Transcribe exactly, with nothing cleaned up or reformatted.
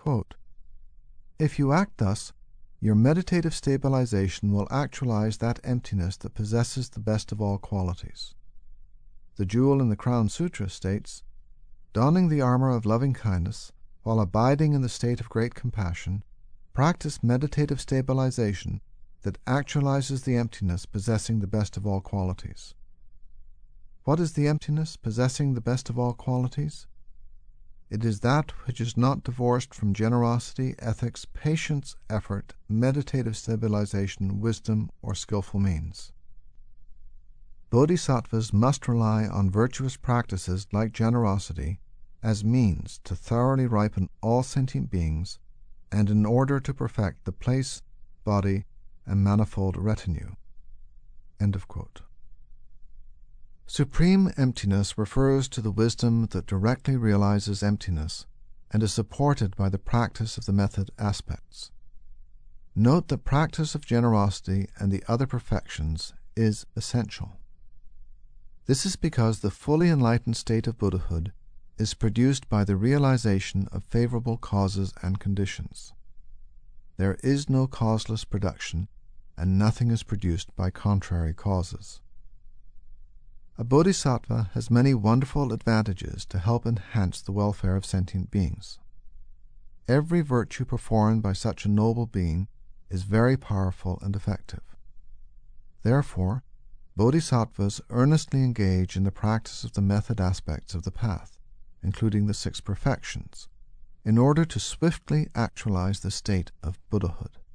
Quote, "If you act thus, your meditative stabilization will actualize that emptiness that possesses the best of all qualities." The Jewel in the Crown Sutra states, "Donning the armor of loving kindness, while abiding in the state of great compassion, practice meditative stabilization that actualizes the emptiness possessing the best of all qualities." What is the emptiness possessing the best of all qualities? It is that which is not divorced from generosity, ethics, patience, effort, meditative stabilization, wisdom, or skillful means. Bodhisattvas must rely on virtuous practices like generosity as means to thoroughly ripen all sentient beings and in order to perfect the place, body, and manifold retinue. End of quote. Supreme emptiness refers to the wisdom that directly realizes emptiness and is supported by the practice of the method aspects. Note that practice of generosity and the other perfections is essential. This is because the fully enlightened state of Buddhahood is produced by the realization of favorable causes and conditions. There is no causeless production, and nothing is produced by contrary causes. A bodhisattva has many wonderful advantages to help enhance the welfare of sentient beings. Every virtue performed by such a noble being is very powerful and effective. Therefore, bodhisattvas earnestly engage in the practice of the method aspects of the path, including the six perfections, in order to swiftly actualize the state of Buddhahood.